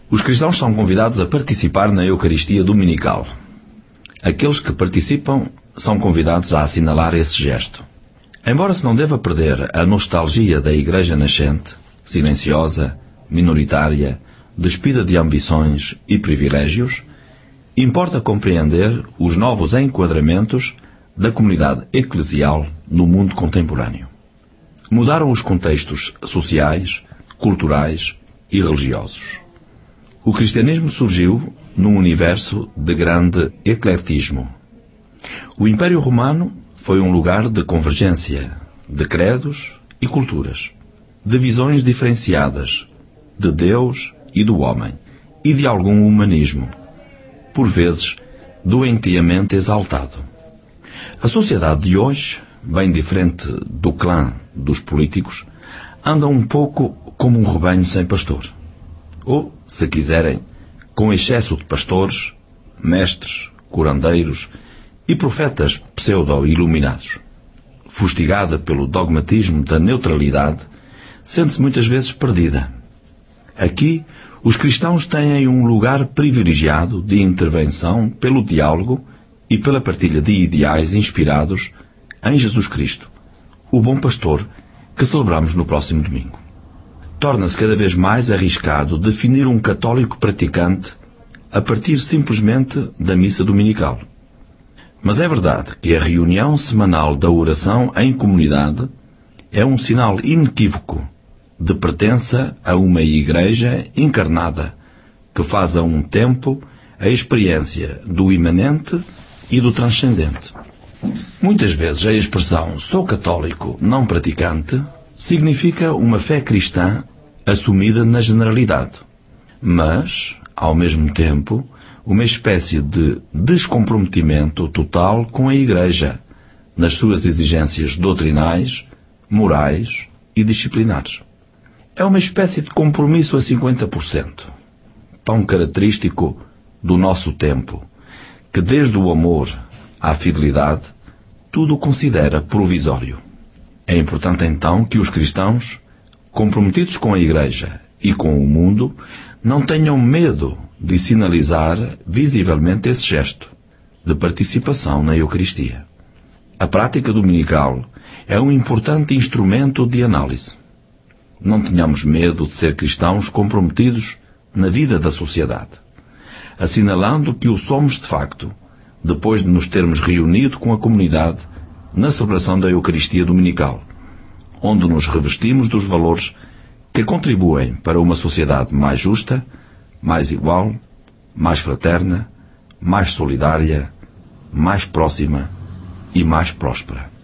Os cristãos são convidados a participar na Eucaristia Dominical. Aqueles que participam são convidados a assinalar esse gesto. Embora se não deva perder a nostalgia da Igreja nascente, silenciosa, minoritária, despida de ambições e privilégios, importa compreender os novos enquadramentos da comunidade eclesial no mundo contemporâneo. Mudaram os contextos sociais, culturais e religiosos. O cristianismo surgiu num universo de grande ecletismo. O Império Romano foi um lugar de convergência, de credos e culturas, de visões diferenciadas, de Deus e do homem, e de algum humanismo, por vezes doentiamente exaltado. A sociedade de hoje, bem diferente do clã dos políticos, anda um pouco como um rebanho sem pastor. Ou, se quiserem, com excesso de pastores, mestres, curandeiros e profetas pseudo-iluminados. Fustigada pelo dogmatismo da neutralidade, sente-se muitas vezes perdida. Aqui, os cristãos têm um lugar privilegiado de intervenção pelo diálogo e pela partilha de ideais inspirados em Jesus Cristo, o bom pastor que celebramos no próximo domingo. Torna-se cada vez mais arriscado definir um católico praticante a partir simplesmente da missa dominical. Mas é verdade que a reunião semanal da oração em comunidade é um sinal inequívoco de pertença a uma igreja encarnada, que faz a um tempo a experiência do imanente e do transcendente. Muitas vezes a expressão "sou católico não praticante" significa uma fé cristã assumida na generalidade, mas, ao mesmo tempo, uma espécie de descomprometimento total com a Igreja, nas suas exigências doutrinais, morais e disciplinares. É uma espécie de compromisso a 50%, tão característico do nosso tempo, que desde o amor à fidelidade, tudo o considera provisório. É importante então que os cristãos, comprometidos com a Igreja e com o mundo, não tenham medo de sinalizar visivelmente esse gesto de participação na Eucaristia. A prática dominical é um importante instrumento de análise. Não tenhamos medo de ser cristãos comprometidos na vida da sociedade, assinalando que o somos de facto, depois de nos termos reunido com a comunidade na celebração da Eucaristia Dominical, onde nos revestimos dos valores que contribuem para uma sociedade mais justa, mais igual, mais fraterna, mais solidária, mais próxima e mais próspera.